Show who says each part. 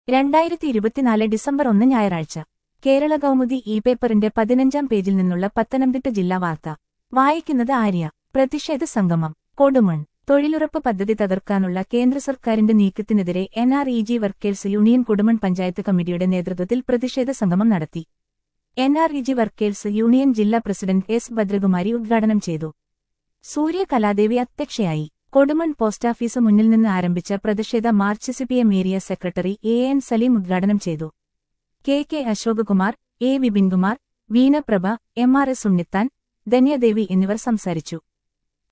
Speaker 1: 2024 December 1 ഞായറാഴ്ച കേരള കൗമുദി പേപ്പറിന്റെ 15-ാം പേജിൽ നിന്നുള്ള പത്തനംതിട്ട ജില്ലാ വാർത്ത വായിക്കുന്നത് ആര്യ. പ്രതിഷേധ സംഗമം കൊടുമൺ. തൊഴിലുറപ്പ് പദ്ധതി തകർക്കാനുള്ള കേന്ദ്ര സർക്കാരിന്റെ നീക്കത്തിനെതിരെ NREG workers union Kodumon panchayat കമ്മിറ്റിയുടെ നേതൃത്വത്തിൽ പ്രതിഷേധ സംഗമം നടത്തി. NREG വർക്കേഴ്സ് യൂണിയൻ ജില്ലാ പ്രസിഡന്റ് S. ഭദ്രകുമാരി ഉദ്ഘാടനം ചെയ്തു. സൂര്യ കലാദേവി അധ്യക്ഷയായി. കൊടുമൺ പോസ്റ്റാഫീസ് മുന്നിൽ നിന്ന് ആരംഭിച്ച പ്രതിഷേധ march CPM area secretary AN Saleem ഉദ്ഘാടനം ചെയ്തു. KK Ashokakumar, A. Vipinkumar, വീണപ്രഭ, MRS Unnithan, ധന്യദേവി എന്നിവർ സംസാരിച്ചു.